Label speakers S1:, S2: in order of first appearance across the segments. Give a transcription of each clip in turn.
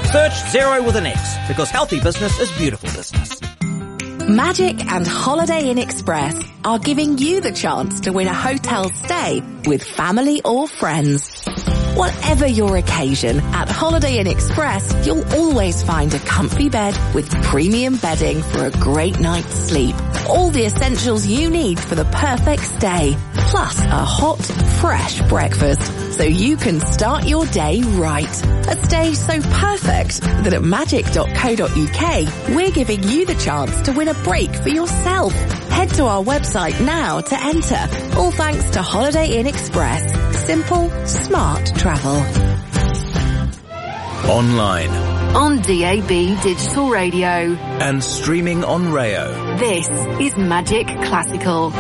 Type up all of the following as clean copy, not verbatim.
S1: Search Xero with an X, because healthy business is beautiful business.
S2: Magic and Holiday Inn Express are giving you the chance to win a hotel stay with family or friends. Whatever your occasion, at Holiday Inn Express, you'll always find a comfy bed with premium bedding for a great night's sleep. All the essentials you need for the perfect stay, plus a hot, fresh breakfast, so you can start your day right. A stay so perfect that at magic.co.uk, we're giving you the chance to win a break for yourself. Head to our website now to enter. All thanks to Holiday Inn Express. Simple, smart travel.
S3: Online.
S4: On DAB Digital Radio.
S3: And streaming on Rayo.
S4: This is Magic Classical.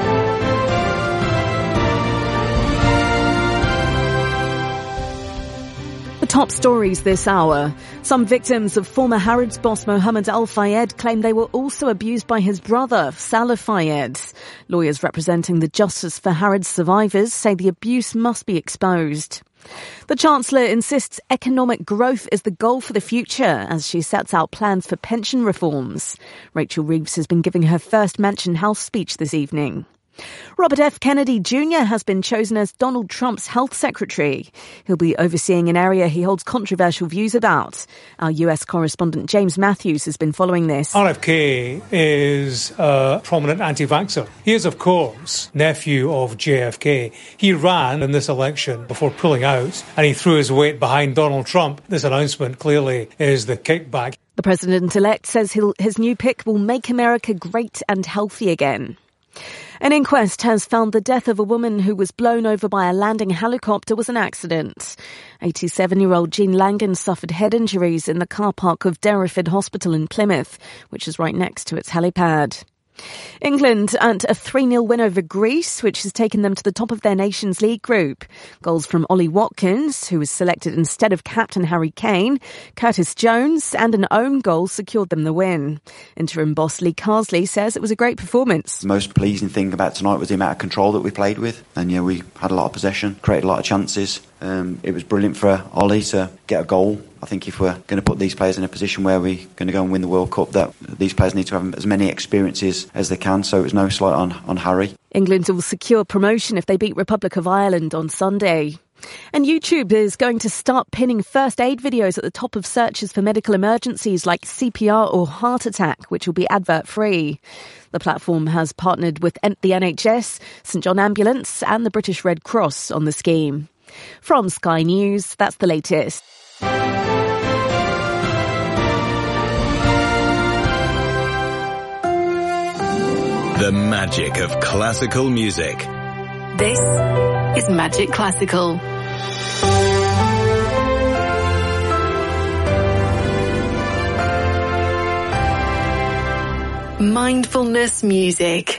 S5: The top stories this hour. Some victims of former Harrods boss Mohammed Al Fayed claim they were also abused by his brother, Salah Fayed. Lawyers representing the Justice for Harrods survivors say the abuse must be exposed. The Chancellor insists economic growth is the goal for the future as she sets out plans for pension reforms. Rachel Reeves has been giving her first Mansion House speech this evening. Robert F. Kennedy Jr. has been chosen as Donald Trump's health secretary. He'll be overseeing an area he holds controversial views about. Our US correspondent James Matthews has been following this.
S6: RFK is a prominent anti-vaxxer. He is, of course, nephew of JFK. He ran in this election before pulling out, and he threw his weight behind Donald Trump. This announcement clearly is the kickback.
S5: The president-elect says his new pick will make America great and healthy again. An inquest has found the death of a woman who was blown over by a landing helicopter was an accident. 87-year-old Jean Langan suffered head injuries in the car park of Derriford Hospital in Plymouth, which is right next to its helipad. England earned a 3-0 win over Greece, which has taken them to the top of their Nations League group. Goals from Ollie Watkins, who was selected instead of captain Harry Kane, Curtis Jones, and an own goal secured them the win. Interim boss Lee Carsley says it was a great performance.
S7: The most pleasing thing about tonight was the amount of control that we played with. And we had a lot of possession, created a lot of chances. It was brilliant for Ollie to get a goal. I think if we're going to put these players in a position where we're going to go and win the World Cup, that these players need to have as many experiences as they can, so it was no slight on Harry.
S5: England will secure promotion if they beat Republic of Ireland on Sunday. And YouTube is going to start pinning first aid videos at the top of searches for medical emergencies like CPR or heart attack, which will be advert-free. The platform has partnered with the NHS, St John Ambulance and the British Red Cross on the scheme. From Sky News, that's the latest.
S3: The magic of classical music.
S4: This is Magic Classical. Mindfulness music.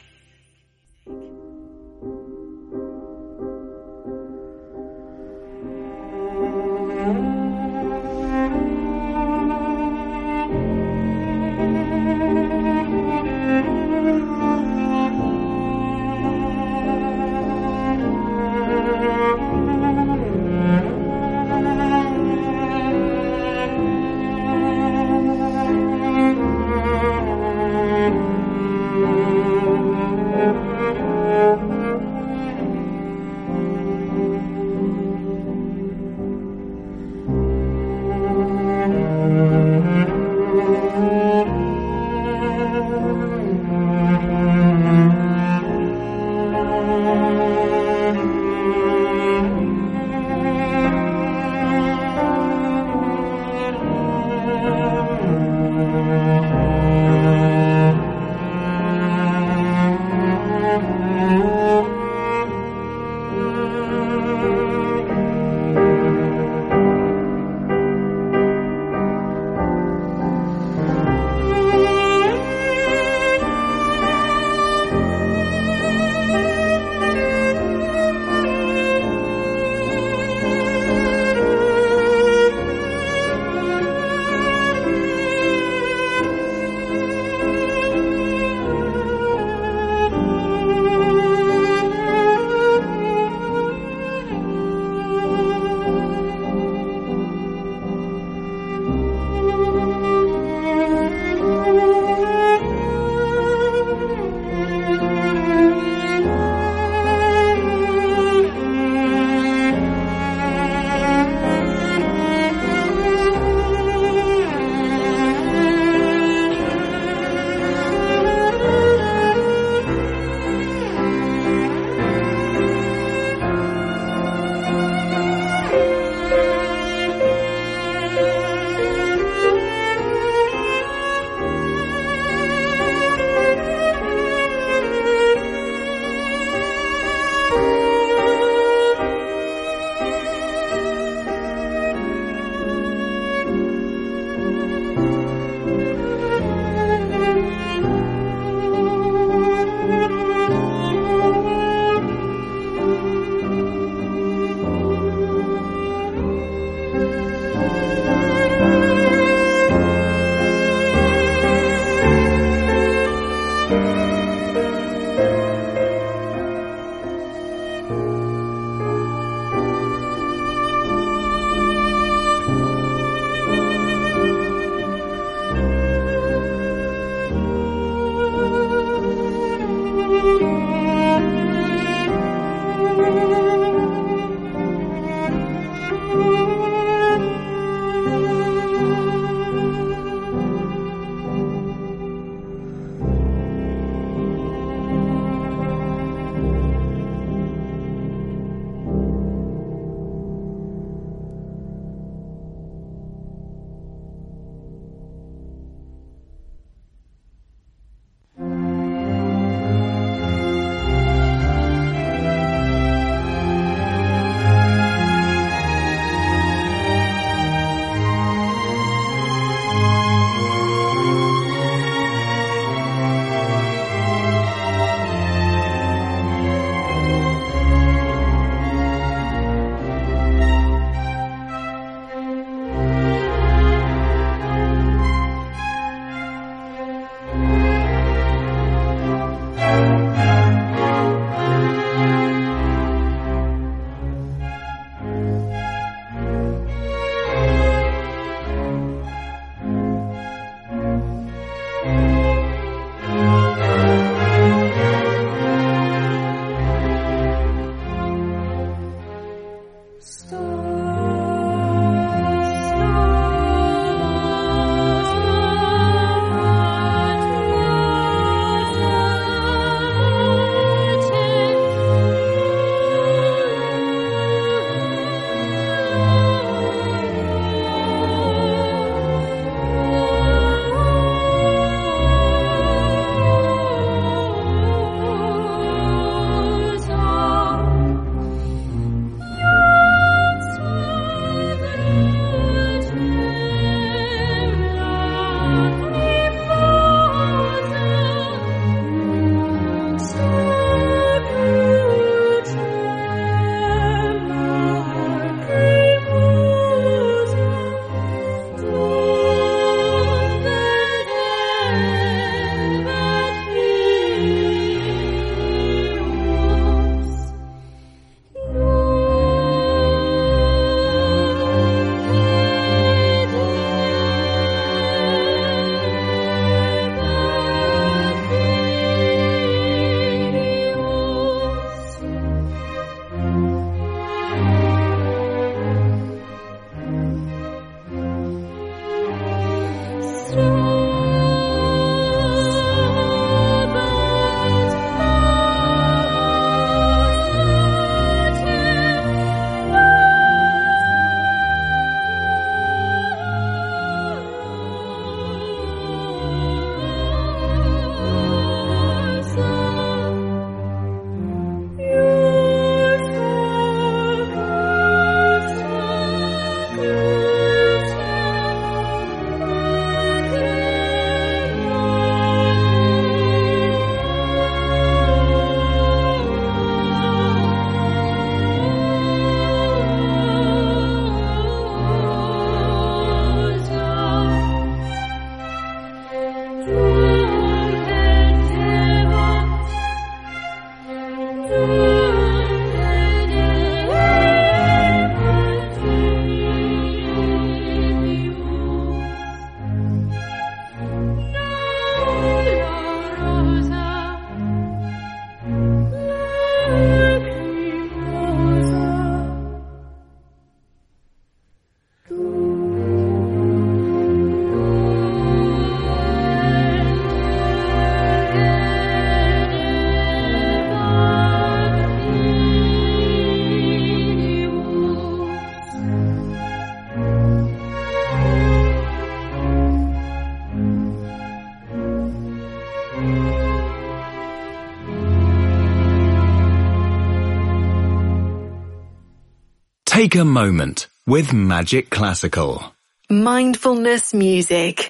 S3: Take a moment with Magic Classical.
S4: Mindfulness music.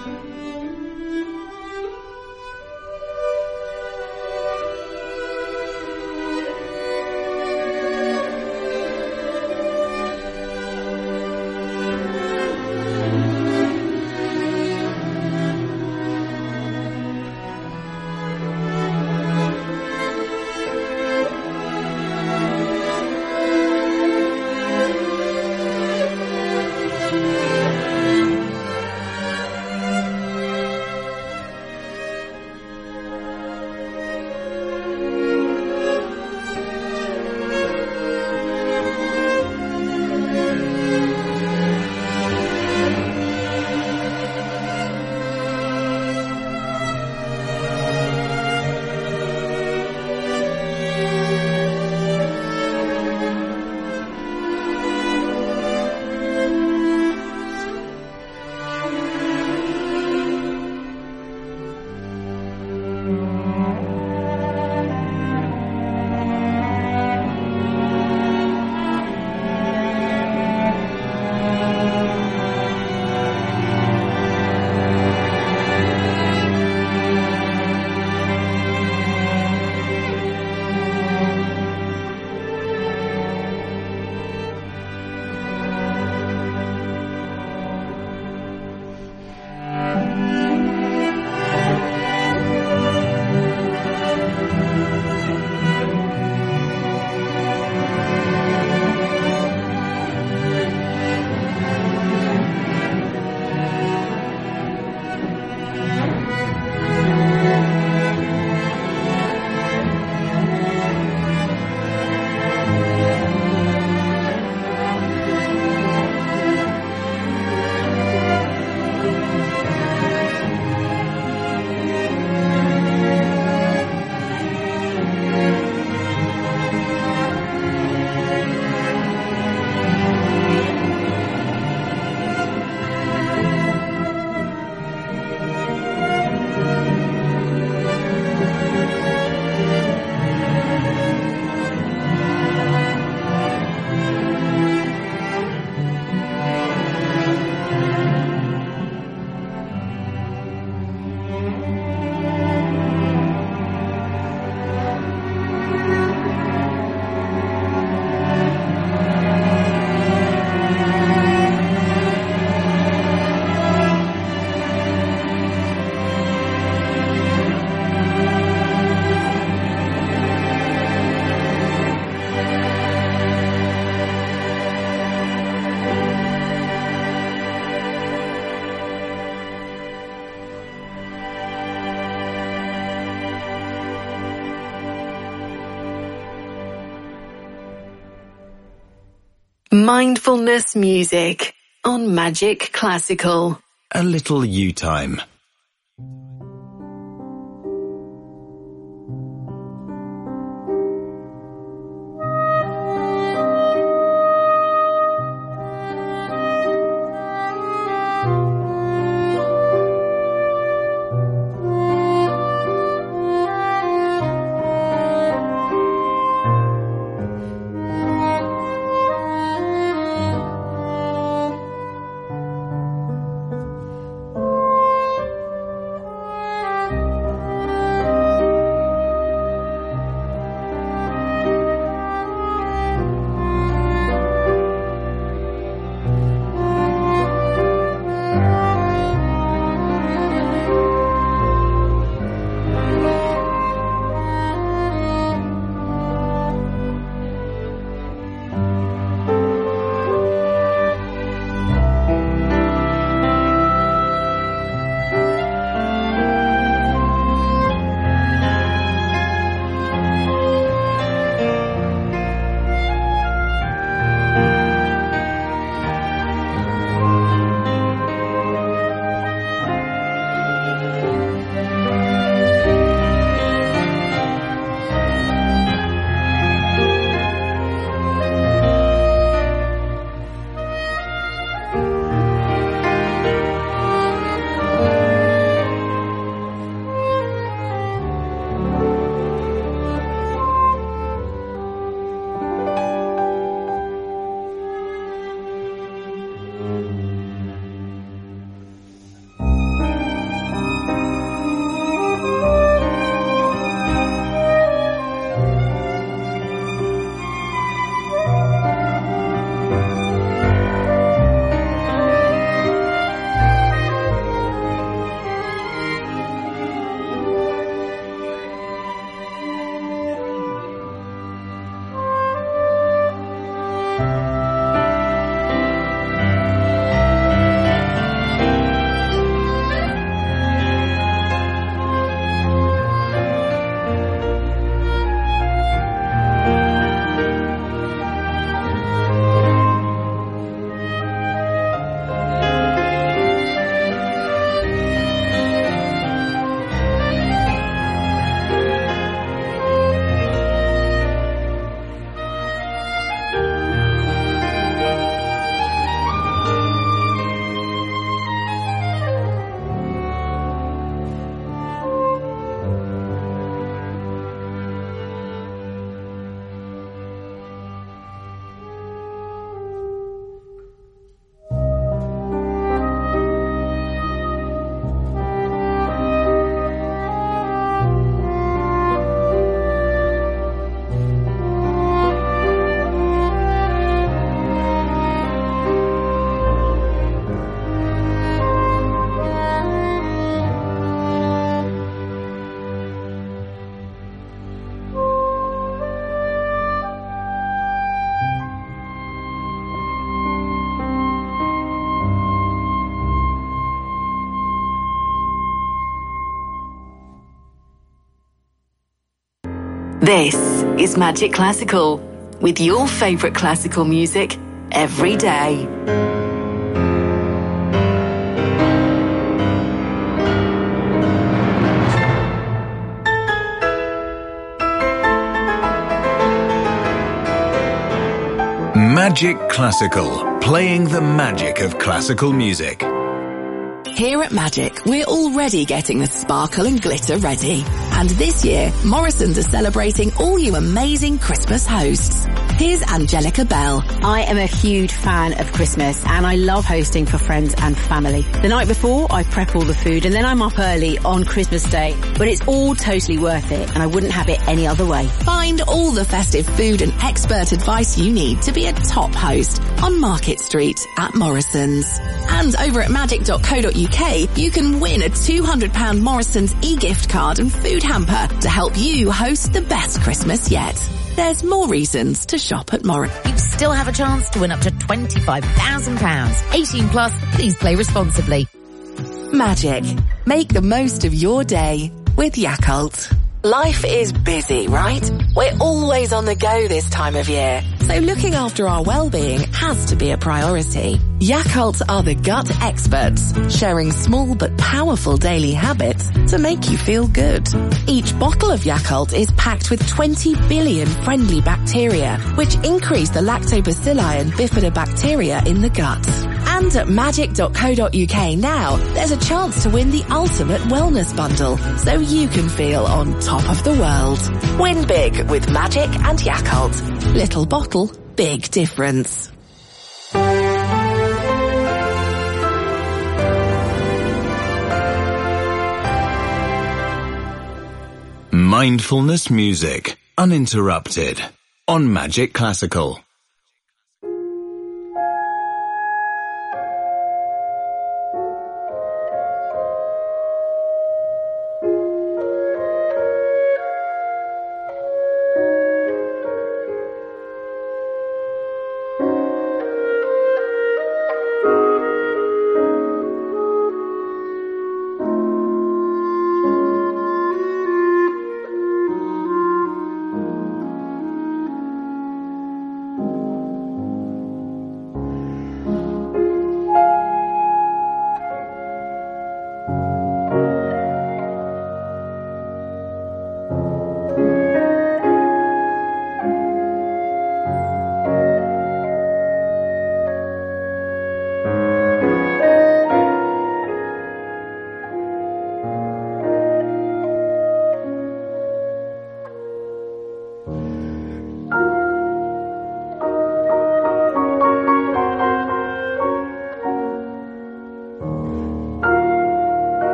S4: Mindfulness music on Magic Classical.
S3: A little you time.
S4: This is Magic Classical, with your favourite classical music every day.
S3: Magic Classical, playing the magic of classical music.
S2: Here at Magic, we're already getting the sparkle and glitter ready. And this year, Morrison's are celebrating all you amazing Christmas hosts. Here's Angelica Bell.
S8: I am a huge fan of Christmas and I love hosting for friends and family. The night before, I prep all the food and then I'm up early on Christmas Day. But it's all totally worth it and I wouldn't have it any other way.
S2: Find all the festive food and expert advice you need to be a top host on Market Street at Morrison's. And over at magic.co.uk, you can win a £200 Morrison's e-gift card and food hamper to help you host the best Christmas yet. There's more reasons to shop at Morrison's.
S9: You still have a chance to win up to £25,000. 18 plus, please play responsibly.
S2: Magic. Make the most of your day with Yakult. Life is busy, right? We're always on the go this time of year, so looking after our well-being has to be a priority. Yakult are the gut experts, sharing small but powerful daily habits to make you feel good. Each bottle of Yakult is packed with 20 billion friendly bacteria, which increase the lactobacilli and bifidobacteria in the gut. And at magic.co.uk now, there's a chance to win the ultimate wellness bundle, so you can feel on top of the world. Win big with Magic and Yakult. Little bottle, big difference.
S3: Mindfulness music, uninterrupted, on Magic Classical.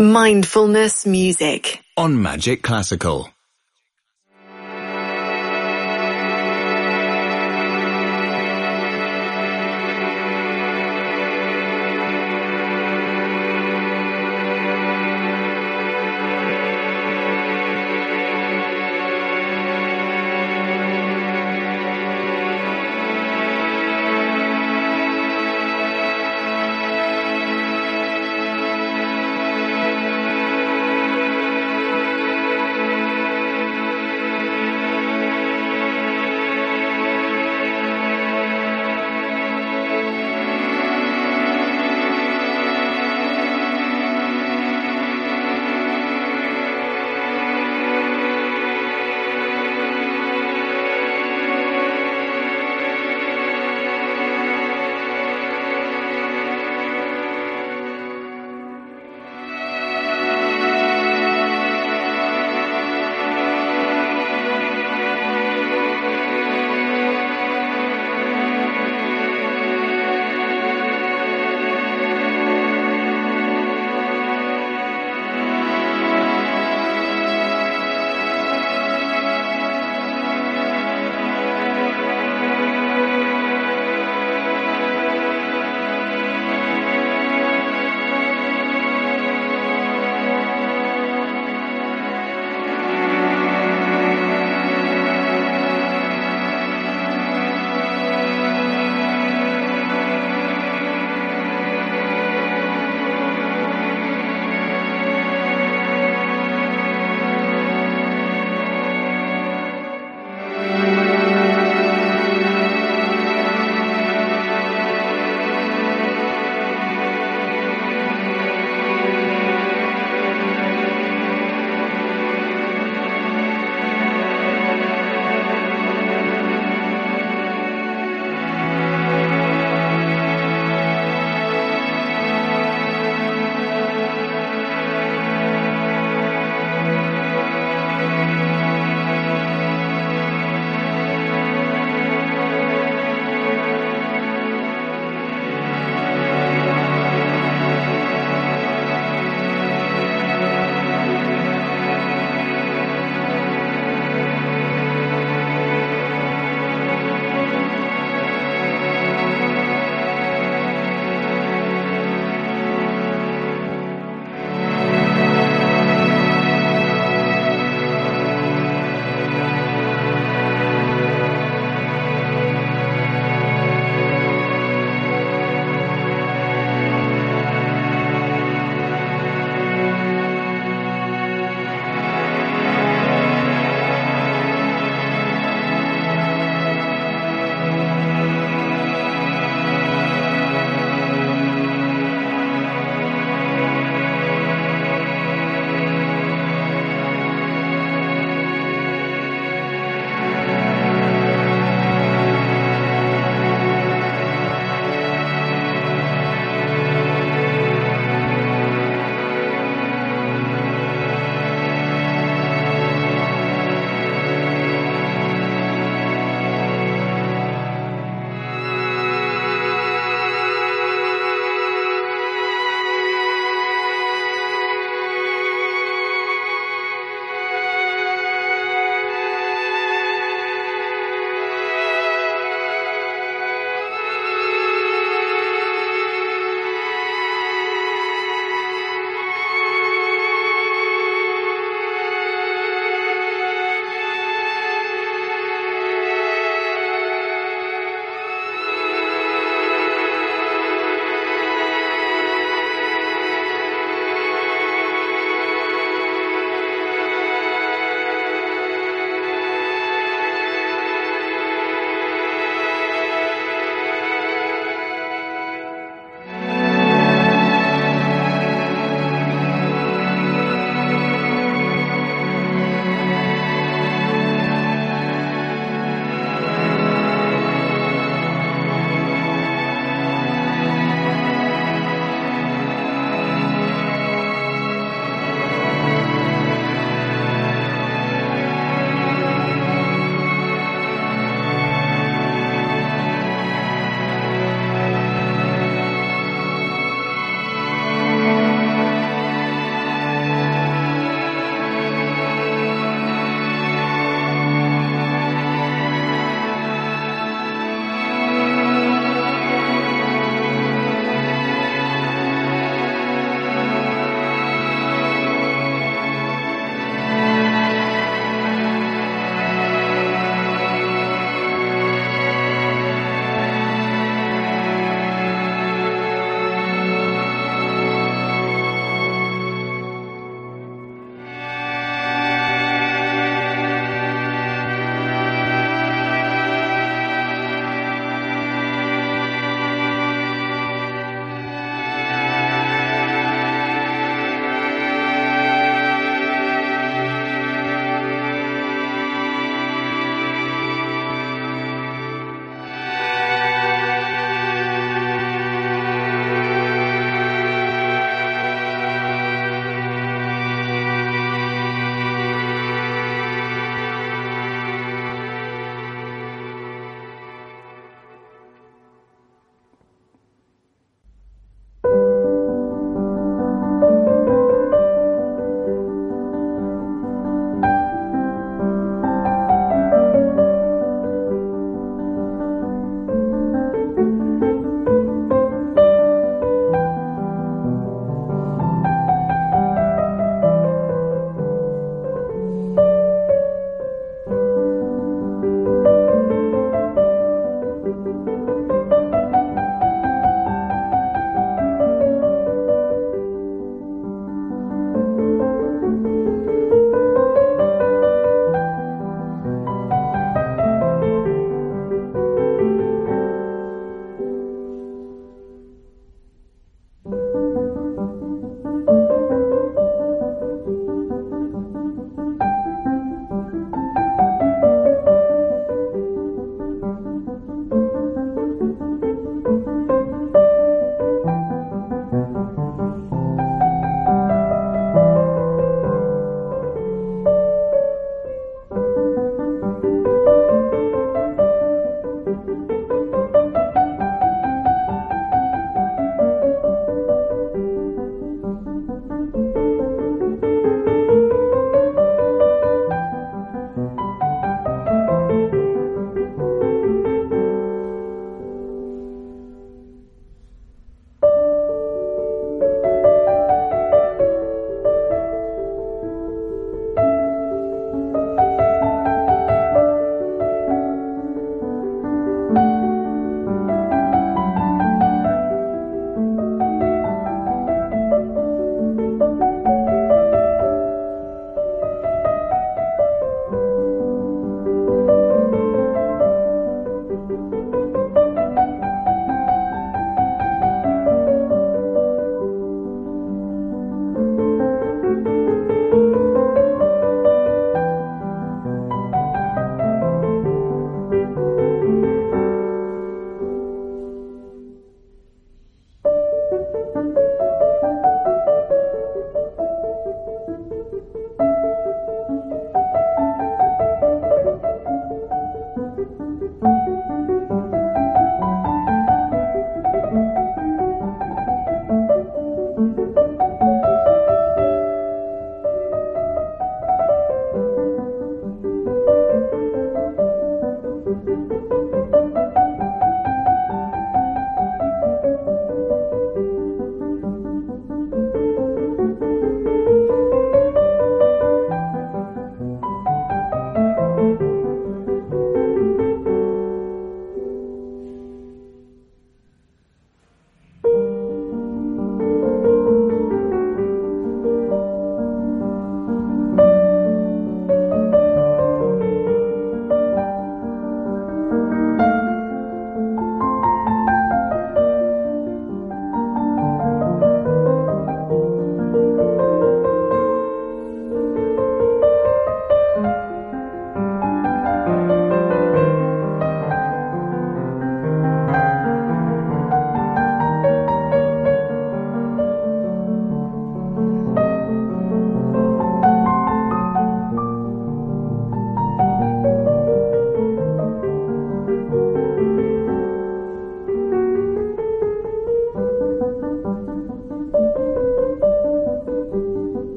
S4: Mindfulness music
S3: on Magic Classical.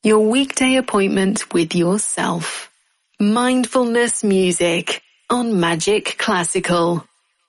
S4: Your weekday appointment with yourself. Mindfulness music on Magic Classical.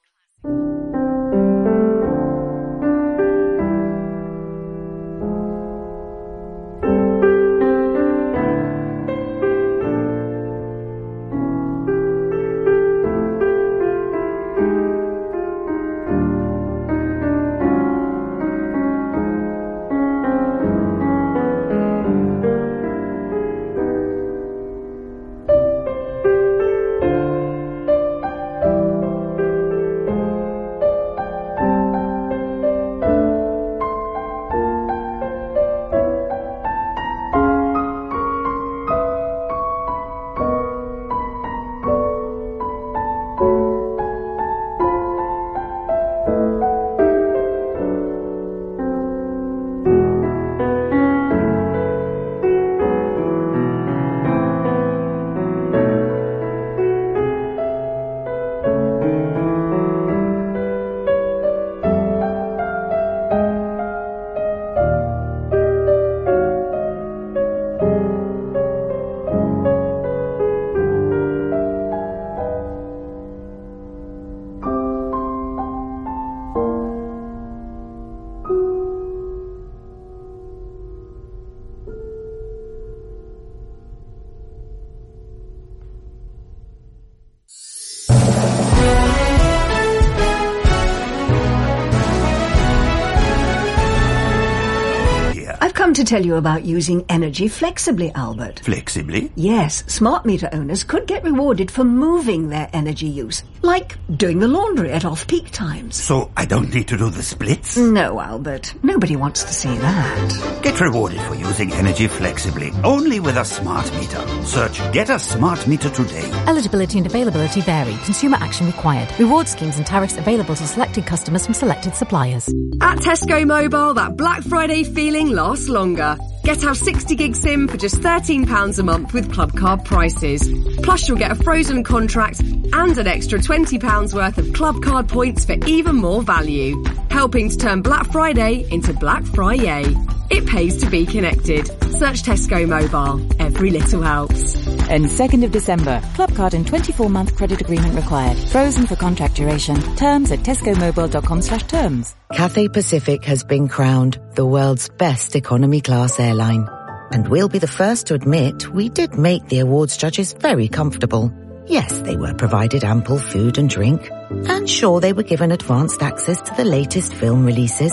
S10: To tell you about using energy flexibly, Albert.
S11: Flexibly?
S10: Yes, smart meter owners could get rewarded for moving their energy use, like doing the laundry at off-peak times.
S11: So I don't need to do the splits?
S10: No, Albert. Nobody wants to see that.
S11: Get rewarded for using energy flexibly, only with a smart meter. Search Get a Smart Meter today.
S12: Eligibility and availability vary. Consumer action required. Reward schemes and tariffs available to selected customers from selected suppliers.
S13: At Tesco Mobile, that Black Friday feeling lasts longer. Get our 60 gig SIM for just £13 a month with Club Card prices. Plus you'll get a frozen contract and an extra £20 worth of Club Card points for even more value. Helping to turn Black Friday into Black Friday. It pays to be connected. Search Tesco Mobile. Every little helps.
S12: And 2nd of December, Club Card and 24-month credit agreement required. Frozen for contract duration. Terms at tescomobile.com/terms.
S14: Cathay Pacific has been crowned the world's best economy class airline. And we'll be the first to admit we did make the awards judges very comfortable. Yes, they were provided ample food and drink. And sure, they were given advanced access to the latest film releases.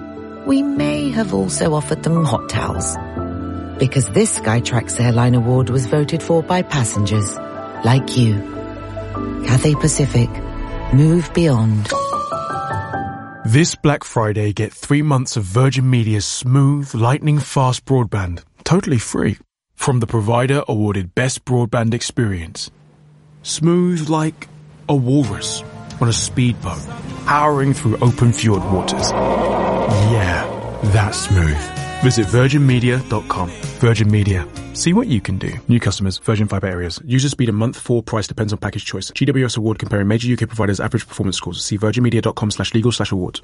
S14: We may have also offered them hot towels. Because this Skytrax Airline Award was voted for by passengers like you. Cathay Pacific. Move beyond.
S15: This Black Friday, get 3 months of Virgin Media's smooth, lightning-fast broadband, totally free, from the provider awarded Best Broadband Experience. Smooth like a walrus on a speedboat, powering through open fjord waters. Yeah, that's smooth. Visit virginmedia.com. Virgin Media. See what you can do. New customers, Virgin Fibre areas. User speed a month, 4 price depends on package choice. GWS award comparing major UK providers' average performance scores. See virginmedia.com/legal/awards.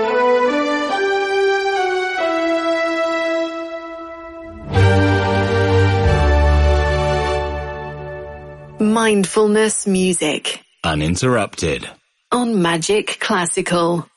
S4: Mindfulness music.
S3: Uninterrupted.
S4: On Magic Classical.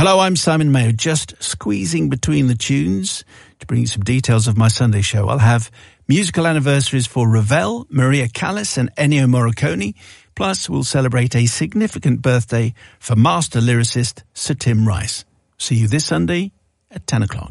S16: Hello, I'm Simon Mayo, just squeezing between the tunes to bring you some details of my Sunday show. I'll have musical anniversaries for Ravel, Maria Callas and Ennio Morricone. Plus, we'll celebrate a significant birthday for master lyricist Sir Tim Rice. See you this Sunday at 10 o'clock.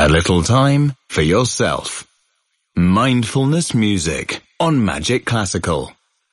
S3: A little time for yourself. Mindfulness music on Magic Classical.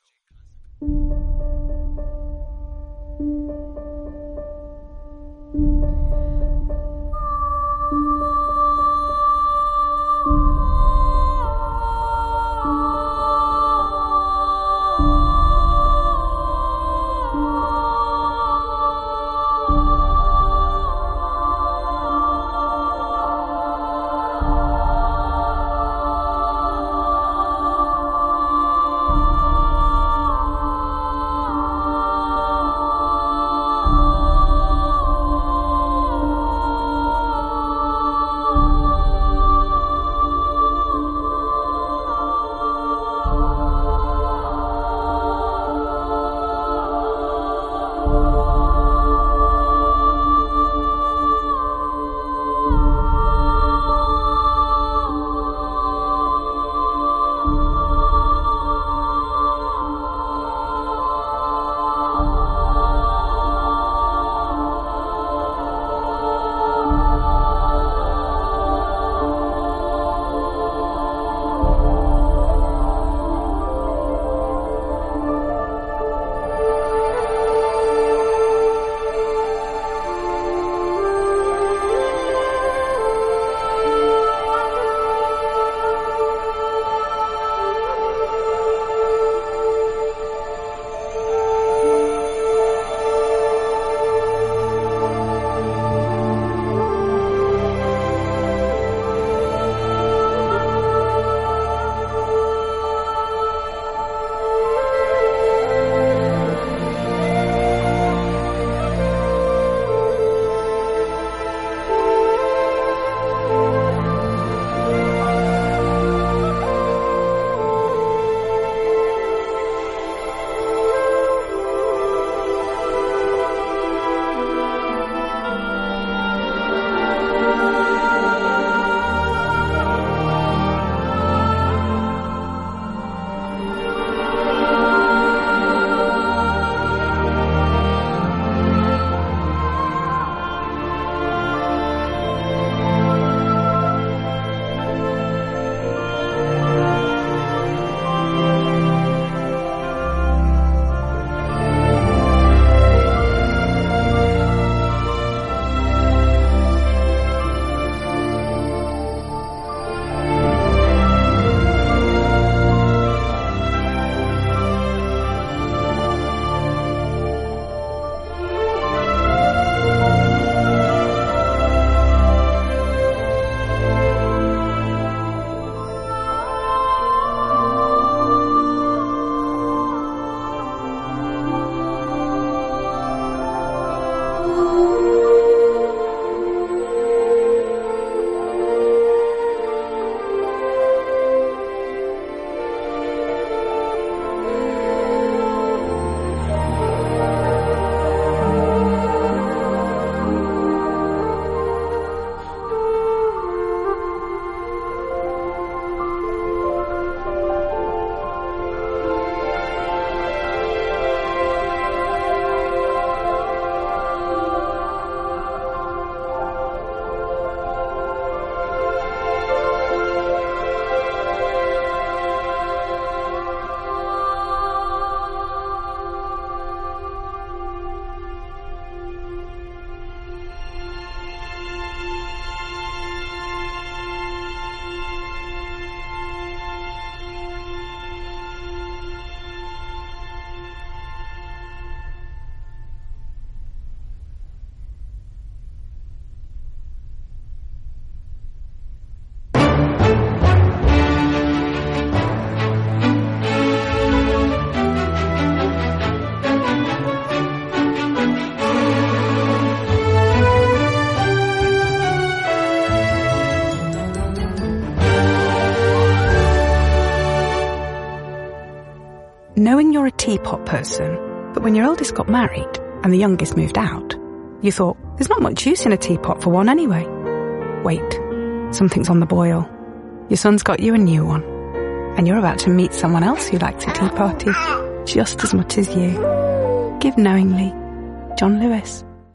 S17: knowing you're a teapot person, but when your eldest got married and the youngest moved out, you thought, there's not much use in a teapot for one anyway. Wait, something's on the boil. Your son's got you a new one, and you're about to meet someone else who likes a tea party just as much as you. Give knowingly. John Lewis.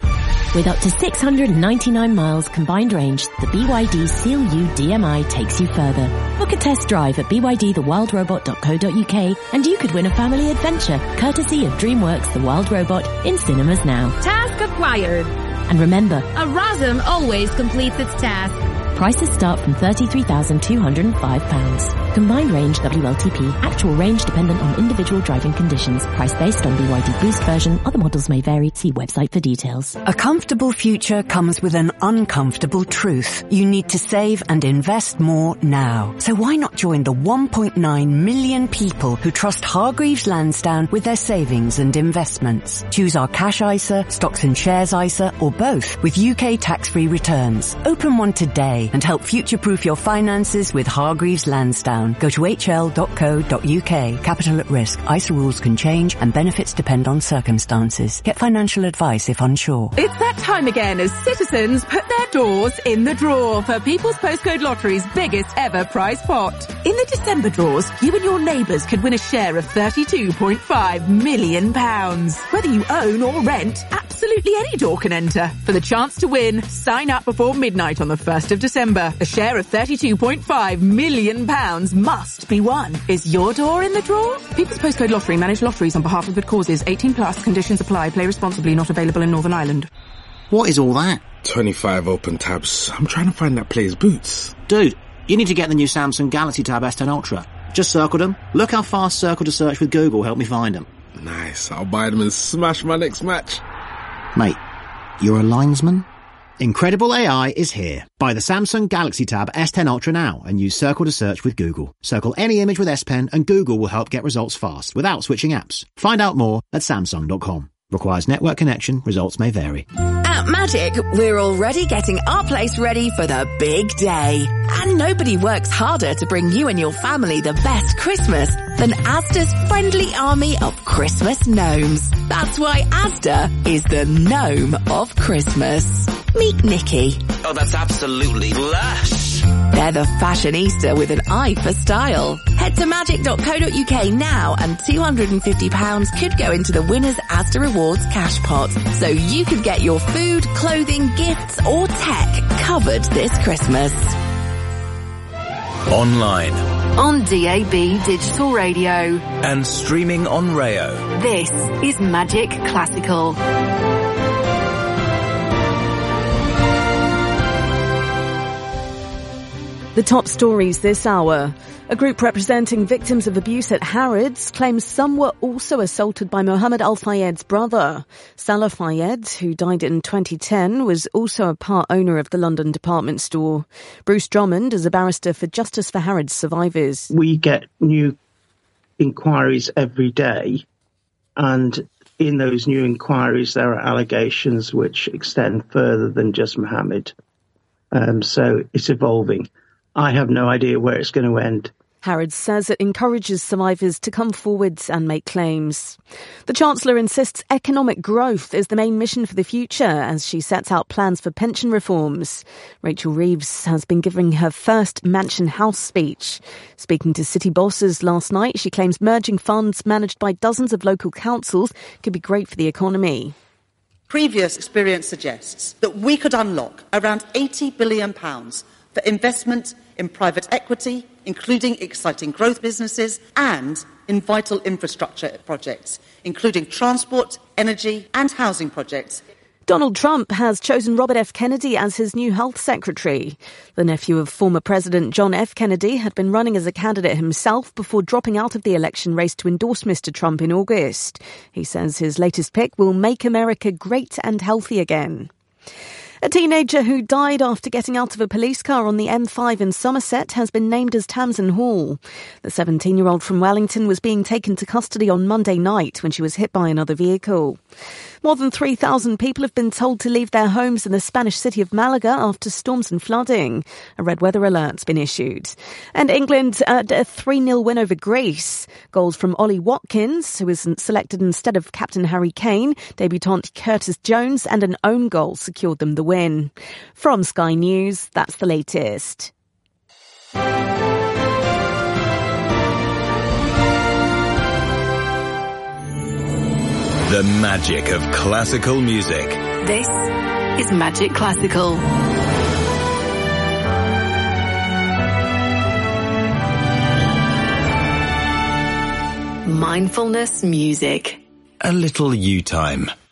S18: With up to 699 miles combined range, the BYD Seal U DMI takes you further. Book a test drive at bydthewildrobot.co.uk and you could win a family adventure, courtesy of DreamWorks The Wild Robot in cinemas now.
S19: Task acquired.
S18: And remember,
S19: a RASM always completes its task.
S18: Prices start from £33,205. Combined range WLTP. Actual range dependent on individual driving conditions. Price based on BYD Boost version. Other models may vary. See website for details.
S20: A comfortable future comes with an uncomfortable truth. You need to save and invest more now. So why not join the 1.9 million people who trust Hargreaves Lansdown with their savings and investments? Choose our Cash ISA, Stocks and Shares ISA, or both with UK tax-free returns. Open one today and help future-proof your finances with Hargreaves Lansdown. Go to hl.co.uk. Capital at risk. ISA rules can change and benefits depend on circumstances. Get financial advice if unsure.
S21: It's that time again as citizens put their doors in the drawer for People's Postcode Lottery's biggest ever prize pot. In the December draws, you and your neighbours could win a share of £32.5 million. Whether you own or rent, absolutely any door can enter. For the chance to win, sign up before midnight on the 1st of December. A share of £32.5 million must be won. Is your door in the drawer? People's Postcode Lottery. Manage lotteries on behalf of good causes. 18 plus. Conditions apply. Play responsibly. Not available in Northern Ireland.
S22: What is all that?
S23: 25 open tabs. I'm trying to find that player's boots.
S22: Dude, you need to get the new Samsung Galaxy Tab S10 Ultra. Just circled them. Look how fast Circle to Search with Google helped me find them.
S23: Nice. I'll buy them and smash my next match.
S22: Mate, you're a linesman? Incredible AI is here. Buy the Samsung Galaxy Tab S10 Ultra now and use Circle to Search with Google. Circle any image with S Pen and Google will help get results fast without switching apps. Find out more at Samsung.com. Requires network connection. Results may vary.
S2: At Magic, we're already getting our place ready for the big day. And nobody works harder to bring you and your family the best Christmas than Asda's friendly army of Christmas gnomes. That's why Asda is the gnome of Christmas. Meet Nikki.
S24: Oh, that's absolutely lush.
S2: They're the fashionista with an eye for style. Head to magic.co.uk now and £250 could go into the winner's Asda Rewards cash pot. So you could get your food, clothing, gifts or tech covered this Christmas.
S3: Online.
S4: On DAB Digital Radio.
S3: And streaming on Rayo.
S4: This is Magic Classical.
S5: The top stories this hour. A group representing victims of abuse at Harrods claims some were also assaulted by Mohammed Al-Fayed's brother. Salah Fayed, who died in 2010, was also a part owner of the London department store. Bruce Drummond is a barrister for Justice for Harrods survivors.
S25: We get new inquiries every day, and in those new inquiries there are allegations which extend further than just Mohammed. So it's evolving. I have no idea where it's going to end.
S5: Harrods says it encourages survivors to come forward and make claims. The Chancellor insists economic growth is the main mission for the future as she sets out plans for pension reforms. Rachel Reeves has been giving her first Mansion House speech. Speaking to city bosses last night, she claims merging funds managed by dozens of local councils could be great for the economy.
S26: Previous experience suggests that we could unlock around £80 billion for investment in private equity, including exciting growth businesses, and in vital infrastructure projects, including transport, energy and housing projects.
S5: Donald Trump has chosen Robert F. Kennedy as his new health secretary. The nephew of former President John F. Kennedy had been running as a candidate himself before dropping out of the election race to endorse Mr. Trump in August. He says his latest pick will make America great and healthy again. A teenager who died after getting out of a police car on the M5 in Somerset has been named as Tamsin Hall. The 17-year-old from Wellington was being taken to custody on Monday night when she was hit by another vehicle. More than 3,000 people have been told to leave their homes in the Spanish city of Malaga after storms and flooding. A red weather alert's been issued. And England a 3-0 win over Greece. Goals from Ollie Watkins, who was selected instead of captain Harry Kane, debutant Curtis Jones, and an own goal secured them the win. From Sky News, that's the latest.
S3: The magic of classical music.
S4: This is Magic Classical. Mindfulness music.
S3: A little you time